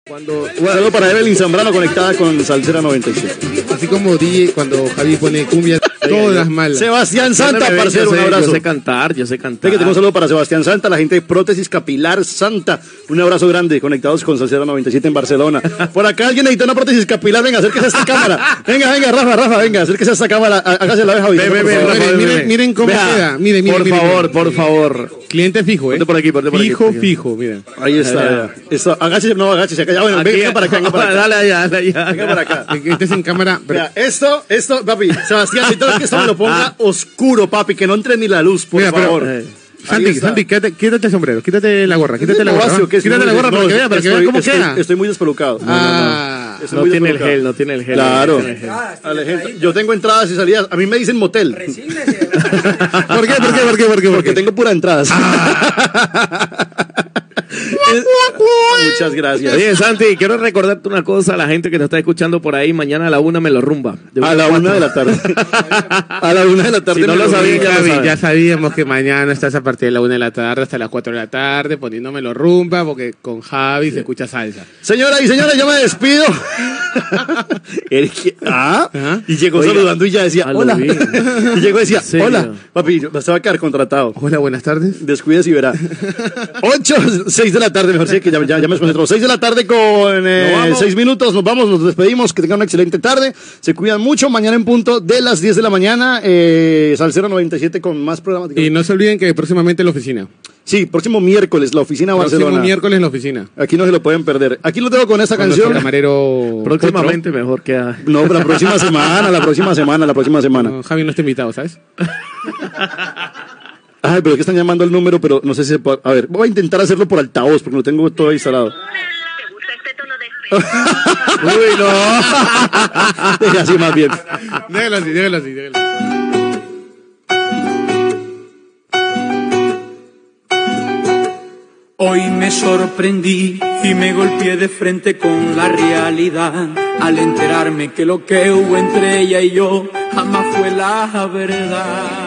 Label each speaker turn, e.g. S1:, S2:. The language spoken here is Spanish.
S1: Un saludo para Evelyn Zambrano conectada con Salsera 97.
S2: Así como DJ cuando Javi pone cumbia, todas malas.
S1: Sebastián Santa, parcero, un abrazo.
S3: Yo sé cantar.
S1: Que tengo un saludo para Sebastián Santa, la gente de Prótesis Capilar Santa. Un abrazo grande, conectados con Salsera 97 en Barcelona. Por acá alguien necesita una prótesis capilar, venga, acérquese a esta cámara. Venga, Rafa, venga, acérquese a esta cámara. Hágase la vez, Javi.
S2: Miren cómo queda. Miren.
S3: Por favor.
S2: Cliente fijo,
S3: Ponte por aquí.
S2: Fijo, miren.
S1: Ahí está. Agáchese acá. Ya, bueno, venga para acá.
S3: Dale allá.
S1: Venga para acá.
S2: Este es en cámara.
S1: Mira, esto, papi, Sebastián, necesito que esto me lo ponga oscuro, papi, que no entre ni la luz, por favor.
S2: Santi, quítate el sombrero, quítate la gorra, quítate la gorra para que vean cómo queda.
S1: Estoy muy despelucado.
S3: No tiene el gel.
S1: Claro. Yo tengo entradas y salidas. A mí me dicen motel.
S2: ¿Por qué?
S1: Porque tengo pura entradas. Muchas gracias.
S3: Oye, Santi, quiero recordarte una cosa a la gente que nos está escuchando por ahí. Mañana a la 1 me lo rumba.
S1: A la 1 de la tarde. A la 1 de la tarde.
S3: Si no lo sabían,
S2: ya sabíamos que mañana estás a partir de la 1 de la tarde hasta las 4 de la tarde poniéndomelo rumba porque con Javi se escucha salsa.
S1: Señoras y señores, yo me despido. Y llegó saludando y ya decía hola. Y llegó y decía hola. Papi, se va a quedar contratado.
S2: Hola, buenas tardes.
S1: Descuídese y verá. 6 de la tarde, mejor sí, que ya me desconcentró. 6 de la tarde con 6 minutos, nos vamos, nos despedimos, que tengan una excelente tarde, se cuidan mucho, mañana en punto de las 10 de la mañana, Salsera 97 con más programas.
S2: Y no se olviden que próximamente la oficina.
S1: Sí, próximo miércoles, la oficina Barcelona.
S2: Próximo miércoles en la oficina.
S1: Aquí no se lo pueden perder. Aquí lo tengo con esta canción.
S2: Camarero.
S3: Próximamente mejor que...
S1: No, pero la próxima semana.
S2: No, Javi no está invitado, ¿sabes?
S1: Ay, pero que están llamando el número, pero no sé si se puede... A ver, voy a intentar hacerlo por altavoz, porque lo tengo todo instalado.
S4: ¿Te gusta este tono de
S1: Uy, no. Deja así más bien.
S2: Déjalo así.
S5: Hoy me sorprendí y me golpeé de frente con la realidad al enterarme que lo que hubo entre ella y yo jamás fue la verdad.